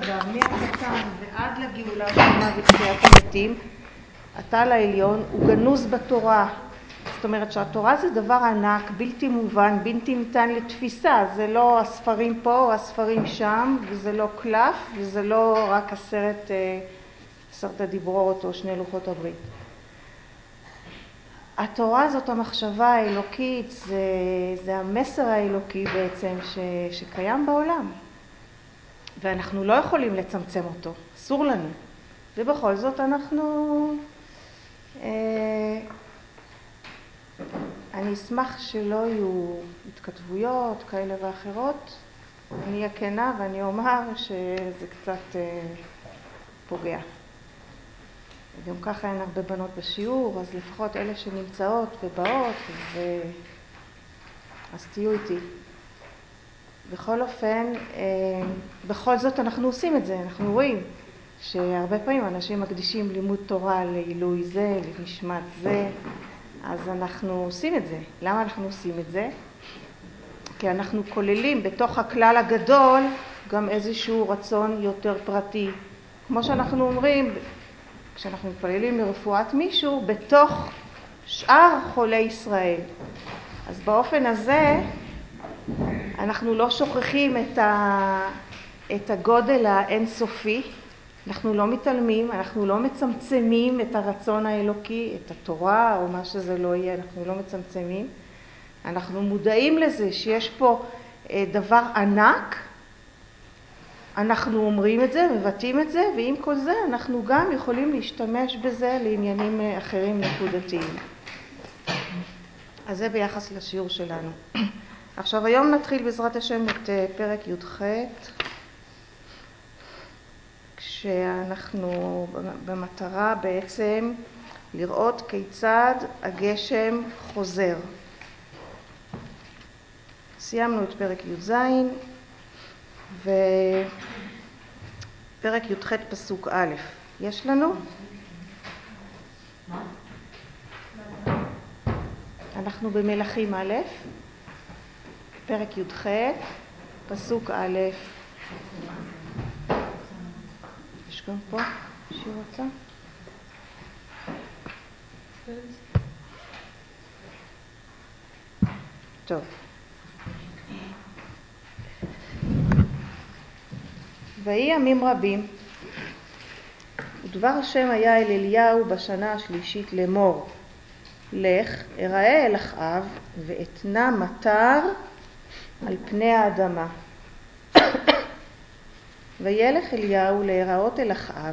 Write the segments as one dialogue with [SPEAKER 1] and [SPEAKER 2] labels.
[SPEAKER 1] דבר, מהקטן ועד לגאולה השלמה ותחיית המתים, הטל העליון הוא גנוז בתורה. זאת אומרת שהתורה זה דבר ענק, בלתי מובן, בלתי ניתן לתפיסה. זה לא הספרים פה או הספרים שם, וזה לא קלף, וזה לא רק עשרת הדיברות או 2 לוחות הברית. התורה זאת המחשבה האלוקית, זה המסר האלוקי בעצם שקיים בעולם. ואנחנו לא יכולים לצמצם אותו, אסור לנו. ובכל זאת אנחנו... אני אשמח שלא יהיו התכתבויות כאלה ואחרות. אני אהיה כנה ואני אומר שזה קצת פוגע. וגם ככה אין הרבה בנות בשיעור, אז לפחות אלה שנמצאות ובאות, אז תהיו איתי. בכל אופן, בכל זאת אנחנו עושים את זה. אנחנו רואים שהרבה פעמים אנשים מקדישים לימוד תורה לעילוי זה, לנשמת זה, אז אנחנו עושים את זה. למה אנחנו עושים את זה? כי אנחנו כוללים בתוך הכלל הגדול גם איזשהו רצון יותר פרטי. כמו שאנחנו אומרים, כשאנחנו מתפללים לרפואת מישהו, בתוך שאר חולי ישראל. אז באופן הזה אנחנו לא שוכחים את הגודל האינסופי, אנחנו לא מתעלמים, אנחנו לא מצמצמים את הרצון האלוקי, את התורה או מה שזה לא יהיה, אנחנו לא מצמצמים. אנחנו מודעים לזה שיש פה דבר ענק, אנחנו אומרים את זה, מבטאים את זה, ועם כל זה אנחנו גם יכולים להשתמש בזה לעניינים אחרים נקודתיים. אז זה ביחס לשיעור שלנו. עכשיו היום נתחיל בעזרת השם את פרק י"ח, כשאנחנו במטרה בעצם לראות כיצד הגשם חוזר. סיימנו את פרק י"ז ופרק י"ח פסוק א'. יש לנו? אנחנו במלכים א', פרק י"ח, פסוק א'. יש גם פה שהיא רוצה? טוב. ויהי ימים רבים, ודבר השם היה אל אליהו בשנה השלישית לאמור, לך, אראה אל אחאב, ואתנה מטר על פני האדמה. וילך אליהו להיראות אל אחאב,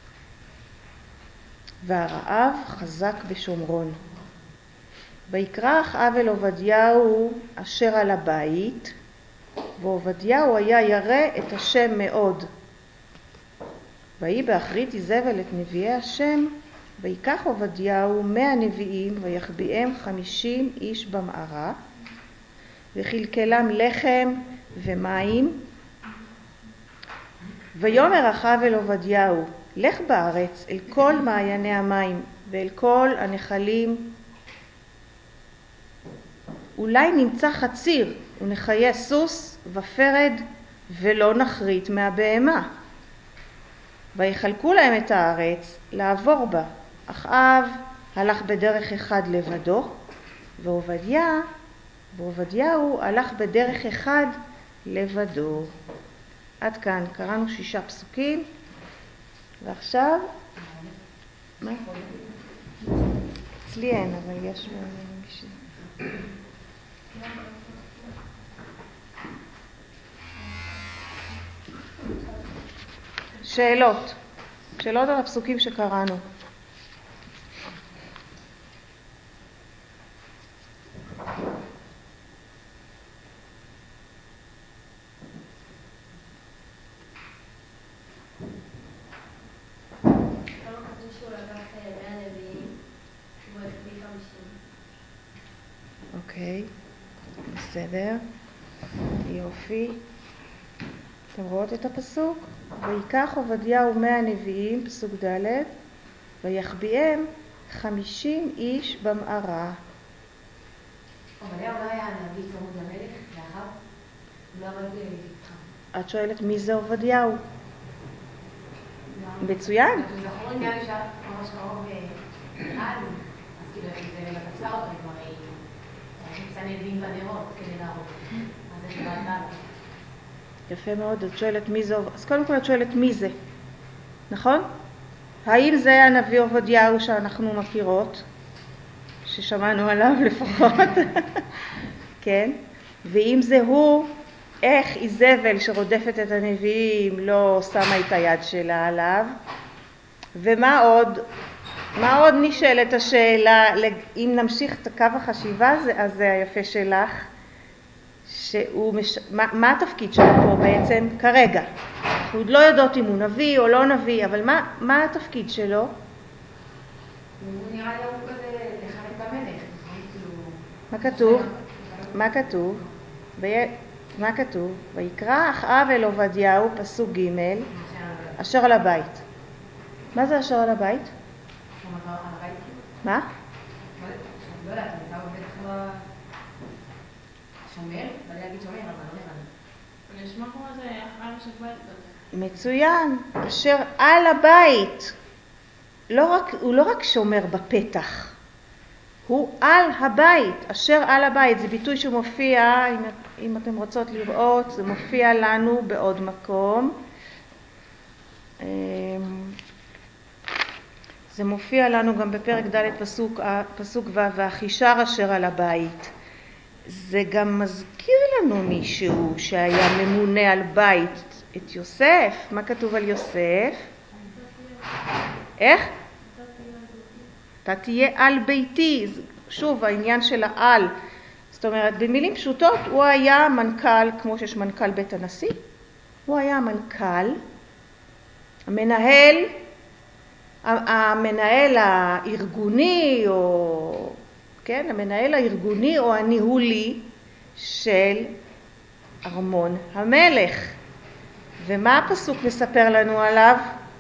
[SPEAKER 1] והרעב חזק בשומרון. ויקרא אחאב אל עובדיהו אשר על הבית, ועובדיהו היה ירא את השם מאוד. ויהי באחרית איזבל את נביאי השם, ויקח עובדיהו 100 נביאים, ויחביאם 50 איש במערה, וכלכלם לחם ומים. ויאמר אחאב אל עובדיהו, לך בארץ אל כל מעייני המים, ואל כל הנחלים, אולי נמצא חציר, ונחיה סוס ופרד, ולא נחריט מהבהמה. ויחלקו להם את הארץ לעבור בה. אחאב הלך בדרך אחד לבדו, ועובדיהו הלך בדרך אחד לבדו. עד כאן קראנו 6 פסוקים, ועכשיו מה? אצלי אין, אבל יש מישהו. שאלות על הפסוקים שקראנו. אוקיי, בסדר, יופי. אתם רואות את הפסוק? ויקח עובדיהו 100 נביאים, פסוק ד', ויחביאם 50 איש במערה.
[SPEAKER 2] עובדיהו לא היה נביא צמוד למלך, לאחאב? הוא לא עבד איתך.
[SPEAKER 1] את שואלת מי זה עובדיהו? מצוין.
[SPEAKER 2] זכור עניין לי שממש קרוב אז כאילו זה באמת עצלה אותו, היא כבר חיפשה נדים בנרות כדי להרוג. אז זה שבעת הלאה.
[SPEAKER 1] יפה מאוד, את שואלת מי זה, אז קודם כל את שואלת מי זה, נכון? האם זה הנביא עובדיהו שאנחנו מכירות, ששמענו עליו לפחות, כן? ואם זה הוא, איך איזבל שרודפת את הנביאים לא שמה את היד שלה עליו? ומה עוד? מה עוד נשאלת השאלה, אם נמשיך את קו החשיבה, אז זה היפה שלך, מה התפקיד שלו פה בעצם כרגע? אנחנו עוד לא יודעות אם הוא נביא או לא נביא, אבל מה התפקיד שלו?
[SPEAKER 2] הוא נראה לי הוא כזה לחלק במלך.
[SPEAKER 1] מה כתוב? מה כתוב? מה כתוב? ויקרא אחאב אל עובדיהו, פסוק ג', אשר על הבית. מה זה אשר על הבית? מה?
[SPEAKER 2] לא יודעת, אני אתאו בטח שומר, ואני אגיד שומר, אבל לא נראה לי.
[SPEAKER 3] אני אשמע כמו זה אחאב אשר בית כזה.
[SPEAKER 1] מצוין, אשר על הבית. הוא לא רק שומר בפתח, הוא על הבית, אשר על הבית. זה ביטוי שמופיע, אם אתם רוצות לראות, זה מופיע לנו בעוד מקום. זה מופיע לנו גם בפרק ד' פסוק ו', והחישר אשר על הבית. זה גם מזכיר לנו מישהו שהיה ממונה על בית, את יוסף. מה כתוב על יוסף? איך? אתה תהיה על ביתי. שוב, העניין של העל. זאת אומרת, במילים פשוטות, הוא היה מנכ"ל, כמו שיש מנכ"ל בית הנשיא, הוא היה מנכ"ל, המנהל הארגוני, או, כן, המנהל הארגוני או הניהולי של ארמון המלך. ומה הפסוק מספר לנו עליו?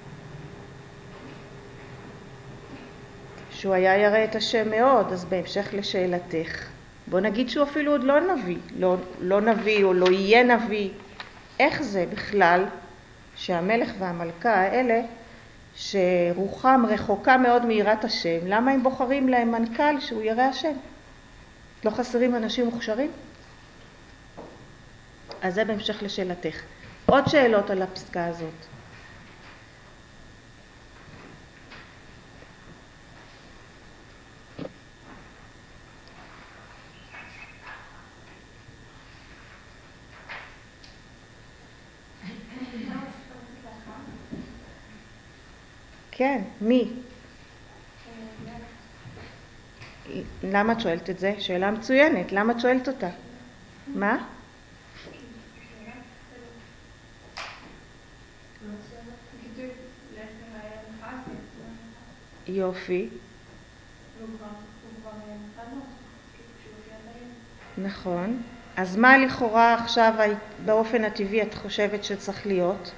[SPEAKER 1] שהוא היה ירא את השם מאוד. אז בהמשך לשאלתך, בוא נגיד שהוא אפילו עוד לא נביא, לא נביא או לא יהיה נביא. איך זה בכלל שהמלך והמלכה האלה, שרוחם רחוקה מאוד מיראת השם, למה הם בוחרים להם מנכ"ל שהוא ירא השם? לא חסרים אנשים מוכשרים? אז זה בהמשך לשאלתך. עוד שאלות על הפסקה הזאת. כן, מי? למה את שואלת את זה? שאלה מצוינת. למה את שואלת אותה? מה? יופי. נכון. אז מה לכאורה עכשיו באופן הטבעי את חושבת שצריך להיות?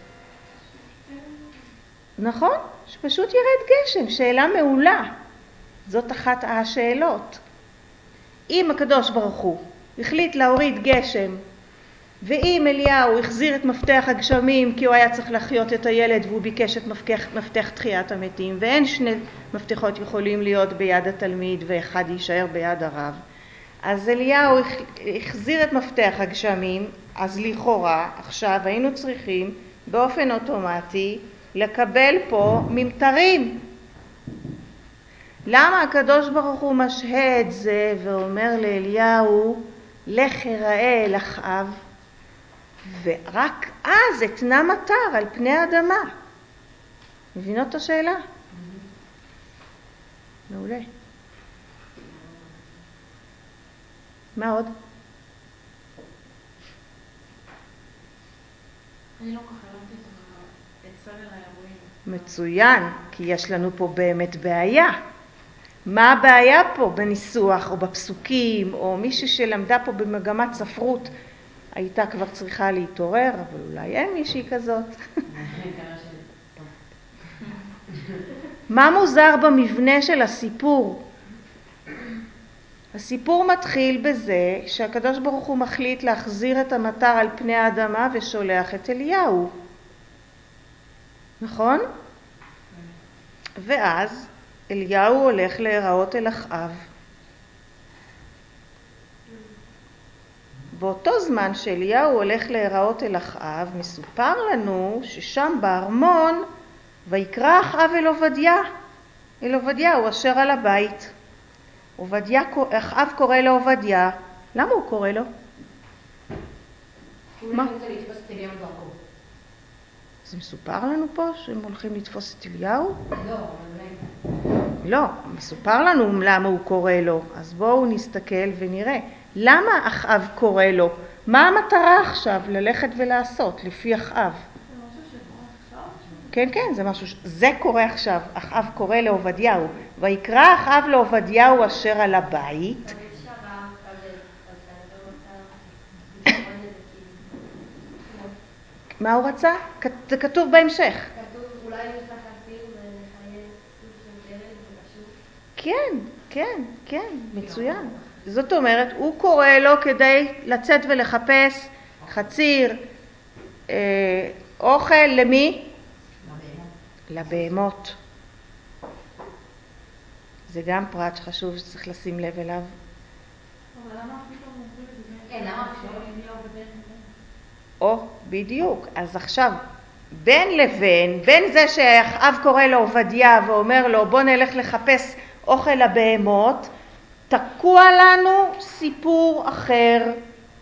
[SPEAKER 1] נכון, שפשוט ירד גשם. שאלה מעולה. זאת אחת השאלות. אם הקדוש ברוך הוא החליט להוריד גשם, ואם אליהו החזיר את מפתח הגשמים כי הוא היה צריך להחיות את הילד והוא ביקש את מפתח תחיית המתים, ואין שני מפתחות יכולים להיות ביד התלמיד ואחד יישאר ביד הרב, אז אליהו החזיר את מפתח הגשמים, אז לכאורה עכשיו היינו צריכים באופן אוטומטי לקבל פה ממטרים. למה הקדוש ברוך הוא משהה את זה ואומר לאליהו, לך הראה אל אחאב, ורק אז אתנה מטר על פני האדמה? מבינות את השאלה? מעולה. מה עוד?
[SPEAKER 3] אני לא כל כך הבנתי את סדר האירועים.
[SPEAKER 1] מצוין, כי יש לנו פה באמת בעיה. מה הבעיה פה בניסוח או בפסוקים, או מישהו שלמדה פה במגמת ספרות הייתה כבר צריכה להתעורר, אבל אולי אין מישהי כזאת. מה מוזר במבנה של הסיפור? הסיפור מתחיל בזה שהקדוש ברוך הוא מחליט להחזיר את המטר על פני האדמה ושולח את אליהו. נכון? ואז אליהו הולך להיראות אל אחאב. באותו זמן שאליהו הולך להיראות אל אחאב, מסופר לנו ששם בארמון ויקרא אחאב אל עובדיה. אל עובדיה הוא אשר על הבית. אחאב קורא לעובדיה. למה הוא קורא לו? מה? זה מסופר לנו פה שהם הולכים לתפוס את אליהו? לא, מסופר לנו למה הוא קורא לו. אז בואו נסתכל ונראה. למה אחאב קורא לו? מה המטרה עכשיו ללכת ולעשות לפי אחאב?
[SPEAKER 3] זה משהו שקורה עכשיו?
[SPEAKER 1] כן, כן, זה משהו, זה קורה עכשיו. אחאב קורא לעובדיהו. ויקרא אחאב לעובדיהו אשר על הבית. מה הוא רצה? זה כתוב בהמשך.
[SPEAKER 4] כתוב אולי יש לך חסיר ולחייב סוג של דרך וקשור.
[SPEAKER 1] כן, כן, כן, מצוין. זאת אומרת, הוא קורא לו כדי לצאת ולחפש חציר, אוכל למי? לבהמות. זה גם פרט שחשוב שצריך לשים לב אליו.
[SPEAKER 3] אבל למה פתאום אומרים את זה?
[SPEAKER 2] כן, למה פתאום?
[SPEAKER 3] אליהו בדרך כלל?
[SPEAKER 1] או, בדיוק. אז עכשיו, בין לבין, בין זה שאחאב קורא לעובדיה ואומר לו בוא נלך לחפש אוכל לבהמות, תקוע לנו סיפור אחר.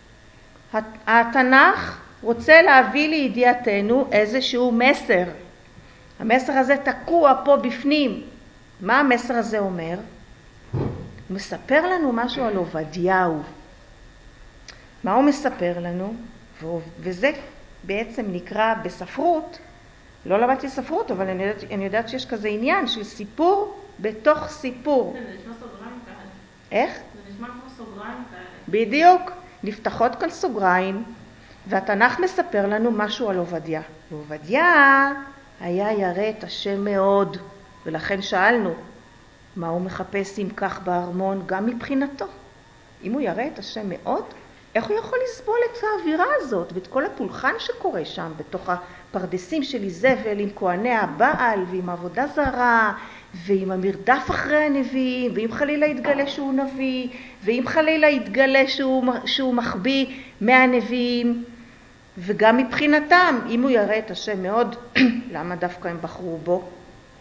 [SPEAKER 1] התנ"ך רוצה להביא לידיעתנו איזשהו מסר. המסר הזה תקוע פה בפנים. מה המסר הזה אומר? הוא מספר לנו משהו על עובדיהו. מה הוא מספר לנו? וזה בעצם נקרא בספרות, לא למדתי ספרות, אבל אני יודעת שיש כזה עניין של סיפור בתוך סיפור.
[SPEAKER 3] זה נשמע סוגריים כאלה.
[SPEAKER 1] איך?
[SPEAKER 3] זה נשמע כמו סוגריים כאלה.
[SPEAKER 1] בדיוק, נפתחות כאן סוגריים, והתנ"ך מספר לנו משהו על עובדיה. ועובדיה היה ירא את השם מאוד, ולכן שאלנו, מה הוא מחפש אם כך בארמון גם מבחינתו? אם הוא ירא את השם מאוד, איך הוא יכול לסבול את האווירה הזאת ואת כל הפולחן שקורה שם בתוך הפרדסים של איזבל עם כהני הבעל ועם עבודה זרה ועם המרדף אחרי הנביאים, ואם חלילה יתגלה שהוא נביא, ואם חלילה יתגלה שהוא מחביא מהנביאים, וגם מבחינתם, אם הוא ירא את השם מאוד, למה דווקא הם בחרו בו?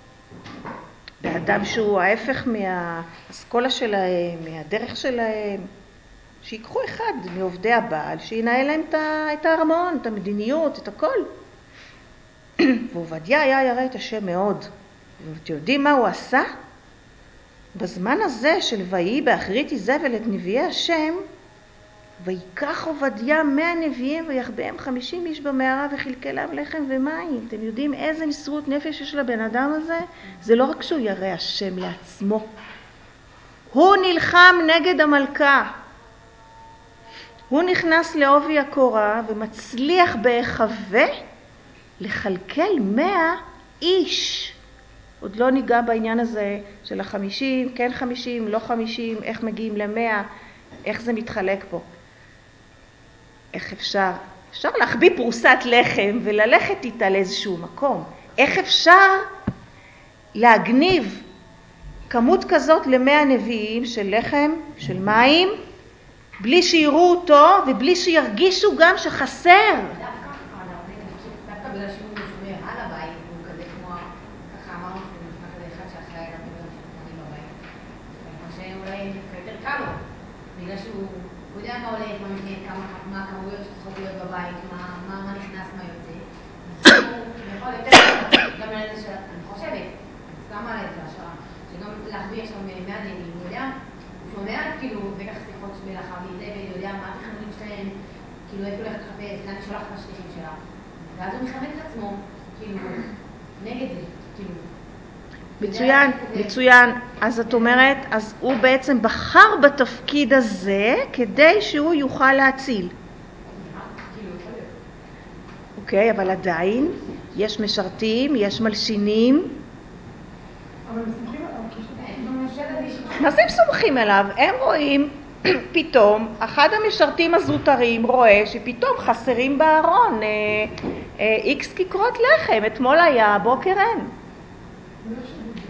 [SPEAKER 1] באדם שהוא ההפך מהאסכולה שלהם, מהדרך שלהם, שיקחו אחד מעובדי הבעל, שינהל להם את הארמון, את המדיניות, את הכל. ועובדיה היה ירא את השם מאוד. ואתם יודעים מה הוא עשה? בזמן הזה של ויהי באחרית איזבל את נביאי השם, ויקח עובדיה 100 נביאים ויחבאם 50 איש במערה וחילקה להם לחם ומים. אתם יודעים איזה מסרות נפש יש לבן אדם הזה? זה לא רק שהוא ירא השם לעצמו. הוא נלחם נגד המלכה. הוא נכנס לעובי הקורה ומצליח בהיחווה לכלכל 100 איש. עוד לא ניגע בעניין הזה של 50, כן 50, לא 50, איך מגיעים 100, איך זה מתחלק פה. איך אפשר להחביא פרוסת לחם וללכת איתה לאיזשהו מקום. איך אפשר להגניב כמות כזאת ל100 נביאים של לחם, של מים, בלי שיראו אותו ובלי שירגישו גם שחסר.
[SPEAKER 2] דווקא בגלל שהוא שומר על הבית, הוא כזה כמו, ככה אמרנו שהוא נשמע כזה אחד שאחראי על הרבה דברים שקורים בבית. אני חושב שאולי יותר קל לו, בגלל שהוא יודע מה הולך, מה מתנהל, מה הכמויות שצריכות להיות בבית, מה נכנס, מה יוצא. אז הוא יכול יותר גם על איזה אני חושבת, גם על איזה השערה, שגם להחביא עכשיו 100 נביאים, הוא יודע, הוא שומע כאילו, בטח שיחות מלאכה וזה, והוא יודע מה התכנונים שלהם, כאילו איפה הולכת לחפש, לאן שולחת את השליחים שלה. ואז הוא מכוון את עצמו, כאילו, נגד זה, כאילו.
[SPEAKER 1] מצוין, מצוין. אז את אומרת, אז הוא בעצם בחר בתפקיד הזה כדי שהוא יוכל להציל. אוקיי, אבל עדיין יש משרתים, יש מלשינים.
[SPEAKER 3] אבל הם סומכים עליו.
[SPEAKER 1] מה זה הם סומכים עליו? הם רואים פתאום, אחד המשרתים הזוטרים רואה שפתאום חסרים בארון איקס כיכרות לחם. אתמול היה, הבוקר אין.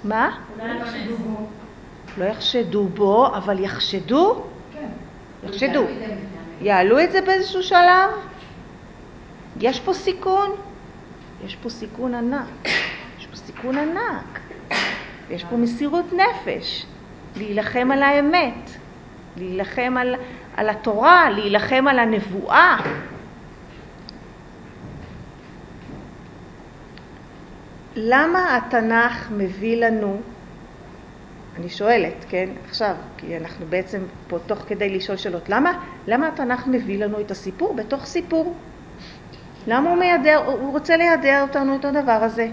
[SPEAKER 1] מה?
[SPEAKER 3] אולי לא נס.
[SPEAKER 1] לא יחשדו בו, אבל יחשדו?
[SPEAKER 2] כן.
[SPEAKER 1] יחשדו. יעלו את זה באיזשהו שלב? יש פה סיכון? יש פה סיכון ענק. יש פה סיכון ענק. יש פה מסירות נפש. להילחם על האמת. להילחם על התורה, להילחם על הנבואה. למה התנ"ך מביא לנו, אני שואלת, כן, עכשיו, כי אנחנו בעצם פה תוך כדי לשאול שאלות, למה התנ"ך מביא לנו את הסיפור בתוך סיפור? למה הוא רוצה לידע אותנו את הדבר הזה?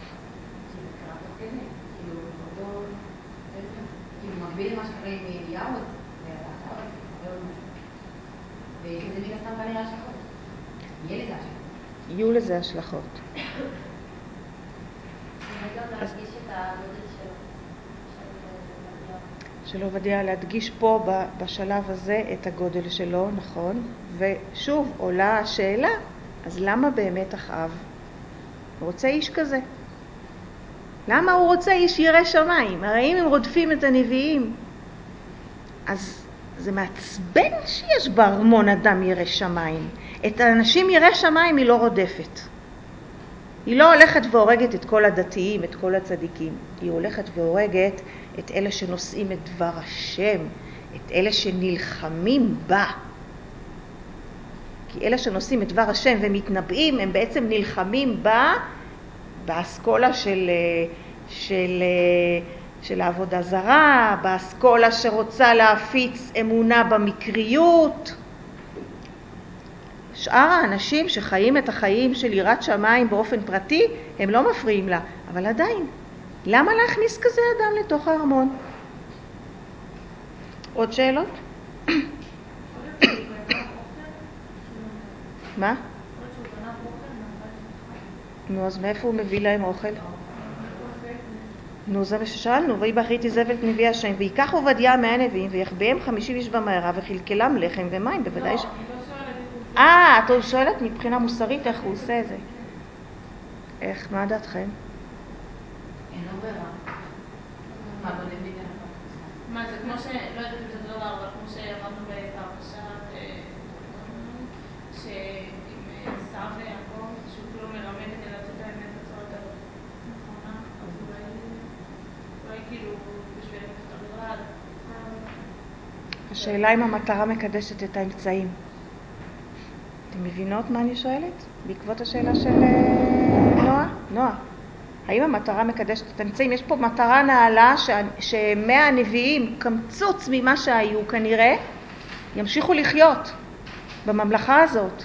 [SPEAKER 2] כאילו מקביל למה שקרה עם אליהו, ויש לזה מן הסתם כנראה השלכות.
[SPEAKER 1] יהיו לזה השלכות.
[SPEAKER 4] וגם להדגיש את הגודל
[SPEAKER 1] של עובדיה, להדגיש פה בשלב הזה את הגודל שלו, נכון? ושוב עולה השאלה, אז למה באמת אחאב רוצה איש כזה? למה הוא רוצה איש ירא שמיים? הרי אם הם רודפים את הנביאים, אז זה מעצבן שיש בארמון אדם ירא שמיים. את האנשים ירא שמיים היא לא רודפת. היא לא הולכת והורגת את כל הדתיים, את כל הצדיקים. היא הולכת והורגת את אלה שנושאים את דבר השם, את אלה שנלחמים בה. כי אלה שנושאים את דבר השם ומתנבאים, הם בעצם נלחמים בה, באסכולה של העבודה זרה, באסכולה שרוצה להפיץ אמונה במקריות. שאר האנשים שחיים את החיים של יראת שמיים באופן פרטי, הם לא מפריעים לה. אבל עדיין, למה להכניס כזה אדם לתוך הארמון? עוד שאלות? מה? נו, אז מאיפה הוא מביא להם אוכל? נו, זה מה ששאלנו, ויהי באחרית איזבל את נביא השם, ויקח עובדיה מהנביאים, ויחביאם 50 איש במערה, וחלקלם לחם ומים, בוודאי ש... את שואלת מבחינה מוסרית איך הוא עושה את זה. איך, מה דעתכם?
[SPEAKER 2] אין לו ברירה. מה, בוא נבין לך?
[SPEAKER 3] מה, זה כמו לא יודעת אם זה אותו דבר, אבל כמו שאמרנו בפרשת שעם עשיו ויעקב, שהוא כאילו מרמה כדי לתת להם את הצורה יותר נכונה, אז אולי כאילו בשביל את הברירה.
[SPEAKER 1] השאלה אם המטרה מקדשת את האמצעים. אתם מבינות מה אני שואלת? בעקבות השאלה של נועה. האם המטרה מקדשת את האמצעים? יש פה מטרה נעלה שמאה הנביאים, קמצוץ ממה שהיו כנראה, ימשיכו לחיות בממלכה הזאת.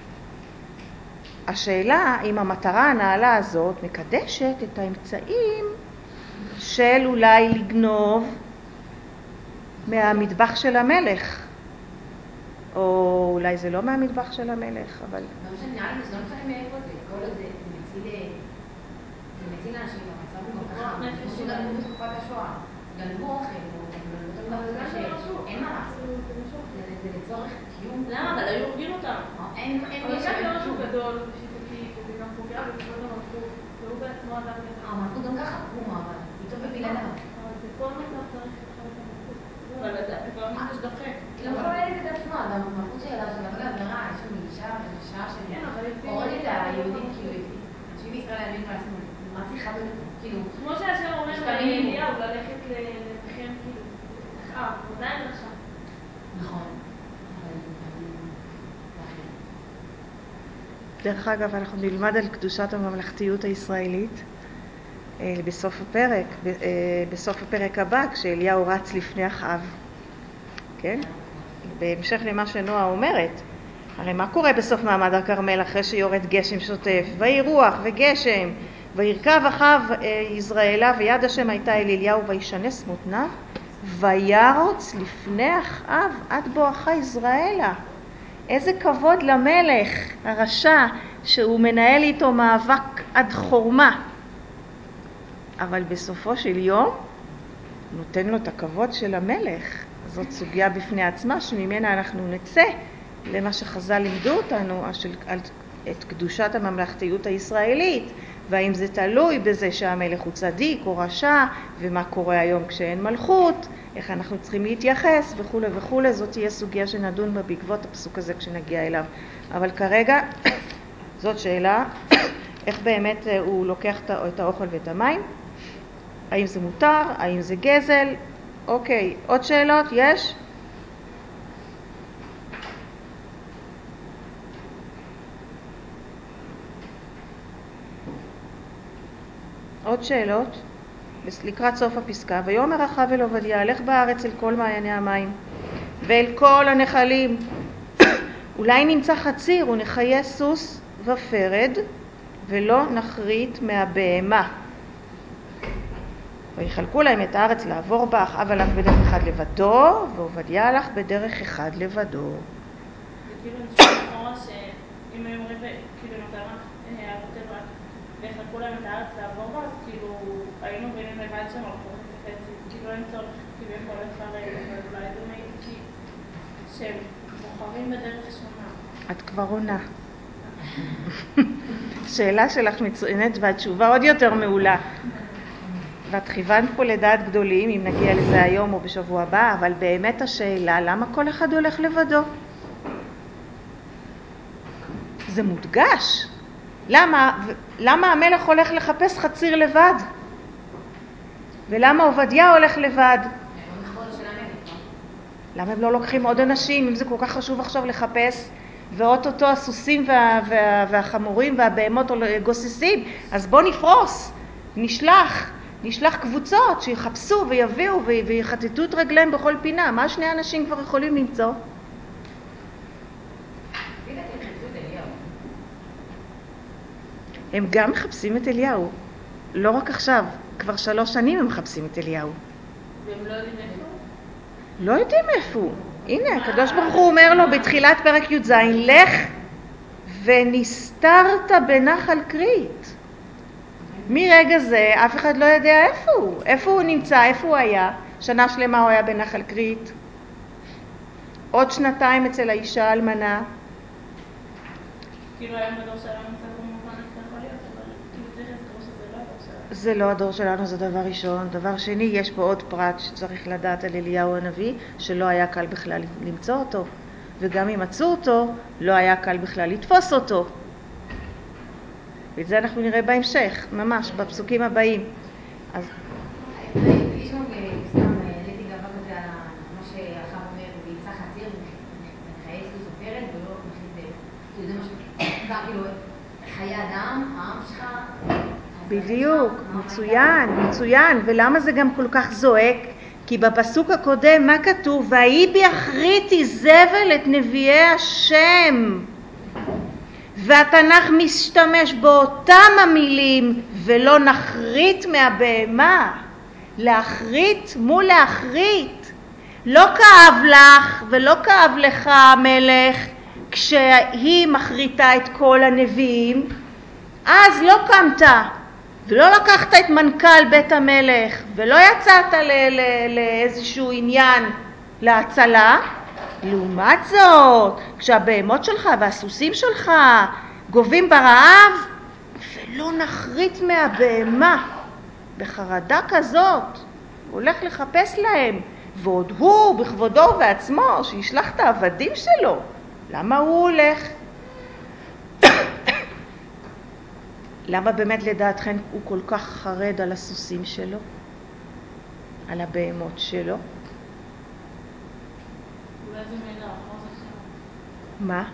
[SPEAKER 1] השאלה אם המטרה הנעלה הזאת מקדשת את האמצעים של אולי לגנוב מהמטבח של המלך. או אולי זה לא מהמטבח של המלך, אבל...
[SPEAKER 2] לא משנה, נראה לי, זה לא משנה מאיפה זה. כל עוד זה מציל אנשים, המצב הוא גם ככה, כמו שגנבו בתקופת השואה. גנבו אוכל, או גנבו תמיד ככה אין מה לעשות. זה לצורך קיום.
[SPEAKER 3] למה? אבל היו הורגים אותם.
[SPEAKER 2] אין
[SPEAKER 3] אבל גם זה משהו גדול ושיטתי, וזה גם פוגע בכבוד המלכות, והוא בעצמו אדם גדול.
[SPEAKER 2] המלכות גם ככה פגומה, אבל איתו ובלעדיו.
[SPEAKER 3] אבל בכל מצב צריך עכשיו את המלכות. אבל בכל מצב יש דוחק.
[SPEAKER 2] היא לא יכולה להגיד את עצמה, המלכות שלה עבודה זרה, יש שם אישה ושעה הורגת את היהודים, כאילו, אנשים ישראל האמינו לעצמו, מה צריכה בלכות? כאילו,
[SPEAKER 3] כמו שהשם אומר לאליהו ללכת לנחם, כאילו, הוא עדיין רשע.
[SPEAKER 2] נכון.
[SPEAKER 1] דרך אגב, אנחנו נלמד על קדושת הממלכתיות הישראלית בסוף הפרק הבא, כשאליהו רץ לפני אחאב. כן? בהמשך למה שנועה אומרת, הרי מה קורה בסוף מעמד הכרמל אחרי שיורד גשם שוטף? ויהי רוח וגשם, וירכב אחאב יזרעאלה, ויד השם הייתה אל אליהו, וישנס מותניו, וירוץ לפני אחאב עד בואכה יזרעאלה. איזה כבוד למלך הרשע שהוא מנהל איתו מאבק עד חורמה. אבל בסופו של יום נותן לו את הכבוד של המלך. זאת סוגיה בפני עצמה שממנה אנחנו נצא למה שחז"ל לימדו אותנו את קדושת הממלכתיות הישראלית. והאם זה תלוי בזה שהמלך הוא צדיק או רשע, ומה קורה היום כשאין מלכות, איך אנחנו צריכים להתייחס וכו' וכו'. זאת תהיה סוגיה שנדון בה בעקבות הפסוק הזה כשנגיע אליו. אבל כרגע זאת שאלה, איך באמת הוא לוקח את האוכל ואת המים, האם זה מותר, האם זה גזל. אוקיי, עוד שאלות? יש? עוד שאלות? לקראת סוף הפסקה. ויאמר אחאב אל עובדיה, הלך בארץ אל כל מעייני המים ואל כל הנחלים, אולי נמצא חציר ונחיה סוס ופרד ולא נחריט מהבהמה. ויחלקו להם את הארץ לעבור בה, אחאב הלך בדרך אחד לבדו ועובדיה הלך בדרך אחד לבדו.
[SPEAKER 3] זה כאילו נשמע לכאורה שאם היו אומרים כאילו נותרה הכותב רק ויחלקו להם את הארץ לעבור בה, אז כאילו היינו מבינים לבד שהם הלכו חצי, כאילו אין צורך כביכול לפרט, אבל אולי זה מעיד שהם בוחרים בדרך שונה.
[SPEAKER 1] את כבר עונה. שאלה שלך מצוינת והתשובה עוד יותר מעולה. ואת כיוונת פה לדעת גדולים, אם נגיע לזה היום או בשבוע הבא, אבל באמת השאלה, למה כל אחד הולך לבדו? זה מודגש. למה המלך הולך לחפש חציר לבד? ולמה עובדיה הולך לבד? למה הם לא לוקחים עוד אנשים, אם זה כל כך חשוב עכשיו לחפש, ואוטוטו הסוסים והחמורים והבהמות גוססים, אז בוא נפרוס, נשלח קבוצות שיחפשו ויביאו ויחטטו את רגליהם בכל פינה. מה שני אנשים כבר יכולים למצוא? הם גם מחפשים את אליהו, לא רק עכשיו, כבר 3 שנים הם מחפשים את אליהו.
[SPEAKER 3] והם לא יודעים איפה?
[SPEAKER 1] לא יודעים איפה הוא. הנה, הקדוש ברוך הוא אומר לו בתחילת פרק י"ז, לך ונסתרת בנחל כרית. מרגע זה אף אחד לא יודע איפה הוא. איפה הוא נמצא, איפה הוא היה. שנה שלמה הוא היה בנחל כרית. עוד 2 אצל האישה האלמנה.
[SPEAKER 3] כאילו היום בדור שלנו קצת במובן איך יכול להיות, אבל כאילו צריך לזכור שזה לא הדור שלנו.
[SPEAKER 1] זה לא הדור שלנו, זה דבר ראשון. דבר שני, יש פה עוד פרט שצריך לדעת על אליהו הנביא, שלא היה קל בכלל למצוא אותו. וגם אם מצאו אותו, לא היה קל בכלל לתפוס אותו. ואת זה אנחנו נראה בהמשך, ממש, בפסוקים הבאים. אז
[SPEAKER 2] יש לנו סתם, העליתי גאווה כזה על מה שאחאב אומר, וימצא חציר וחיי סוס ופרד ולא נחריט בהמה. כאילו זה משהו, כאילו, חיי אדם, העם שלך.
[SPEAKER 1] בדיוק, מצוין. ולמה זה גם כל כך זועק? כי בפסוק הקודם, מה כתוב? והיא באחריתי זבל את נביאי השם. והתנ"ך משתמש באותם המילים, ולא נחריט מהבהמה. להחריט מול להחריט. לא כאב לך ולא כאב לך המלך כשהיא מחריטה את כל הנביאים, אז לא קמת ולא לקחת את מנכ"ל בית המלך ולא יצאת לאיזשהו עניין להצלה. לעומת זאת, כשהבהמות שלך והסוסים שלך גובים ברעב, ולא נחריט מהבהמה, בחרדה כזאת, הולך לחפש להם, ועוד הוא בכבודו ובעצמו שישלח את העבדים שלו. למה הוא הולך? למה באמת לדעתכם הוא כל כך חרד על הסוסים שלו? על הבהמות שלו?
[SPEAKER 3] אולי זה מעיד על החוזק שלנו.
[SPEAKER 1] מה?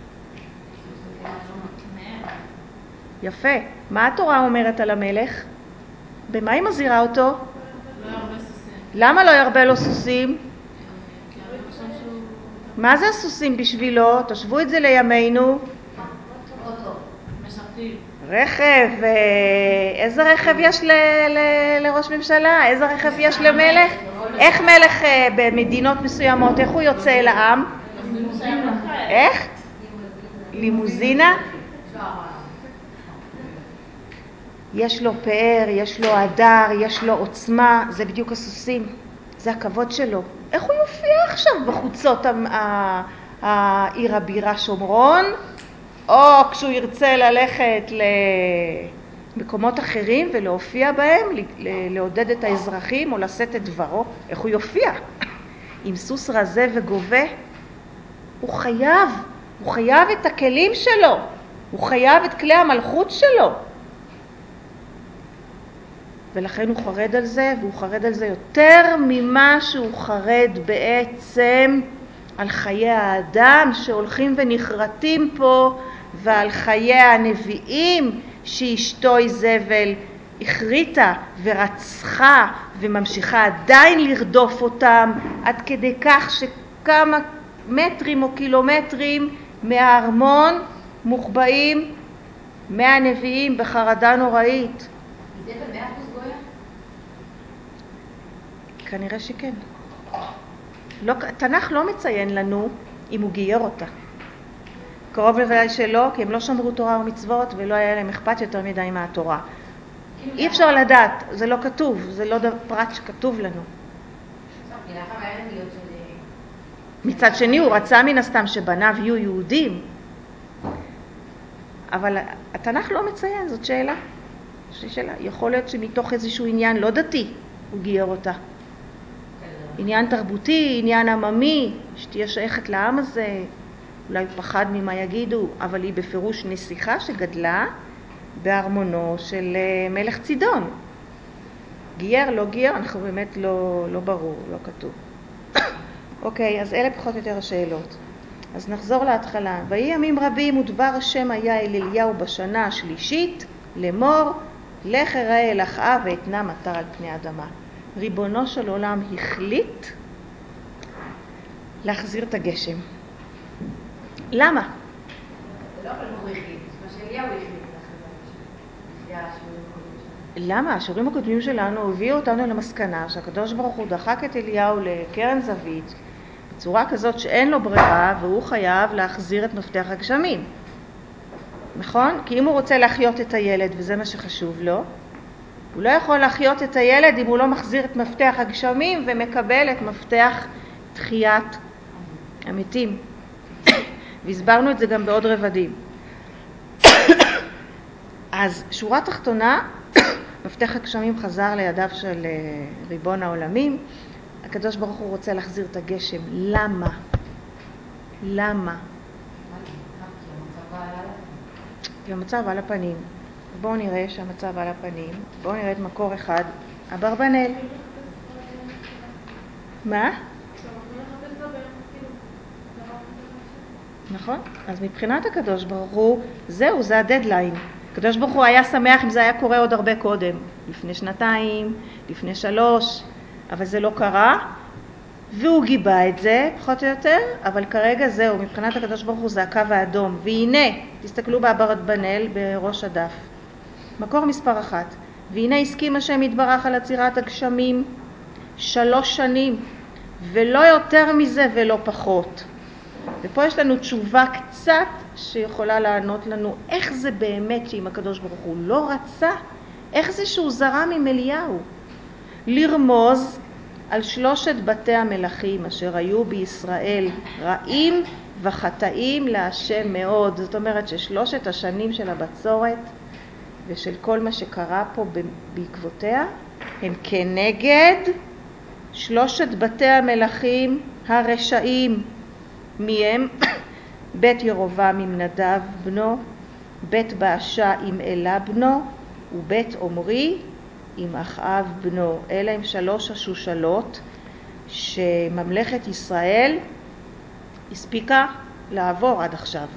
[SPEAKER 1] יפה. מה התורה אומרת על המלך? במה היא מזהירה אותו?
[SPEAKER 3] לא הרבה סוסים.
[SPEAKER 1] למה לא ירבה לו סוסים?
[SPEAKER 3] כי אני חושב שהוא...
[SPEAKER 1] מה זה הסוסים בשבילו? תשוו את זה לימינו.
[SPEAKER 3] משרתים.
[SPEAKER 1] רכב. איזה רכב יש לראש ממשלה? איזה רכב יש למלך? איך מלך במדינות מסוימות, איך הוא יוצא אל העם? איך? לימוזינה? יש לו פאר, יש לו הדר, יש לו עוצמה. זה בדיוק הסוסים. זה הכבוד שלו. איך הוא יופיע עכשיו בחוצות העיר הבירה שומרון? או כשהוא ירצה ללכת מקומות אחרים ולהופיע בהם, לעודד את האזרחים או לשאת את דברו. איך הוא יופיע? עם סוס רזה וגובה? הוא חייב את הכלים שלו, הוא חייב את כלי המלכות שלו. ולכן הוא חרד על זה, והוא חרד על זה יותר ממה שהוא חרד בעצם על חיי האדם שהולכים ונחרטים פה, ועל חיי הנביאים שאשתו איזבל הכריתה ורצחה וממשיכה עדיין לרדוף אותם, עד כדי כך שכמה מטרים או קילומטרים מהארמון מוחבאים 100 נביאים בחרדה נוראית.
[SPEAKER 2] איזבל 100% גויה?
[SPEAKER 1] כנראה שכן. לא, התנ"ך לא מציין לנו אם הוא גייר אותה. קרוב לוודאי שלא, כי הם לא שמרו תורה ומצוות ולא היה להם אכפת יותר מדי מהתורה. אי אפשר לדעת, זה לא כתוב, זה לא פרט שכתוב לנו. מצד שני הוא רצה מן הסתם שבניו יהיו יהודים, אבל התנ"ך לא מציין, זאת שאלה. יכול להיות שמתוך איזשהו עניין לא דתי הוא גייר אותה. עניין תרבותי, עניין עממי, שתהיה שייכת לעם הזה, אולי הוא פחד ממה יגידו, אבל היא בפירוש נסיכה שגדלה בארמונו של מלך צידון. גייר, לא גייר, אנחנו באמת לא ברור, לא כתוב. אוקיי, אז אלה פחות או יותר השאלות. אז נחזור להתחלה. ויהי ימים רבים ודבר השם היה אל אליהו בשנה השלישית לאמור, לך אראה אל אחאב ואתנה מטר על פני האדמה. ריבונו של עולם החליט להחזיר את הגשם. למה?
[SPEAKER 2] זה לא אבל הוא החליט, מה שאליהו החליט להחזיר את הגשם. לפי השיעורים הקודמים שלנו.
[SPEAKER 1] למה? השיעורים הקודמים שלנו הביאו אותנו למסקנה שהקדוש ברוך הוא דחק את אליהו לקרן זווית בצורה כזאת שאין לו ברירה והוא חייב להחזיר את מפתח הגשמים. נכון? כי אם הוא רוצה להחיות את הילד וזה מה שחשוב לו, הוא לא יכול להחיות את הילד אם הוא לא מחזיר את מפתח הגשמים ומקבל את מפתח תחיית המתים. והסברנו את זה גם בעוד רבדים. אז שורה תחתונה, מפתח הגשמים חזר לידיו של ריבון העולמים. הקדוש ברוך הוא רוצה להחזיר את הגשם. למה? למה? כי המצב על הפנים. בואו נראה שהמצב על הפנים. בואו נראה את מקור אחד. אברבנאל. מה? נכון? אז מבחינת הקדוש ברוך הוא, זהו, זה הדדליין. הקדוש ברוך הוא היה שמח אם זה היה קורה עוד הרבה קודם. לפני 2 לפני 3, אבל זה לא קרה. והוא גיבה את זה, פחות או יותר, אבל כרגע זהו, מבחינת הקדוש ברוך הוא זה הקו האדום. והנה, תסתכלו באברבנאל בראש הדף. מקור מספר 1. והנה הסכים השם יתברך על עצירת הגשמים 3 שנים, ולא יותר מזה ולא פחות. ופה יש לנו תשובה קצת שיכולה לענות לנו איך זה באמת שאם הקדוש ברוך הוא לא רצה, איך זה שהוא זרם עם אליהו. לרמוז על 3 בתי המלכים אשר היו בישראל רעים וחטאים להשם מאוד. זאת אומרת ש3 השנים של הבצורת ושל כל מה שקרה פה בעקבותיה הם כנגד 3 בתי המלכים הרשעים. מי הם? בית ירובעם עם נדב בנו, בית באשה עם אלה בנו, ובית עומרי עם אחאב בנו. אלה הם 3 השושלות שממלכת ישראל הספיקה לעבור עד עכשיו.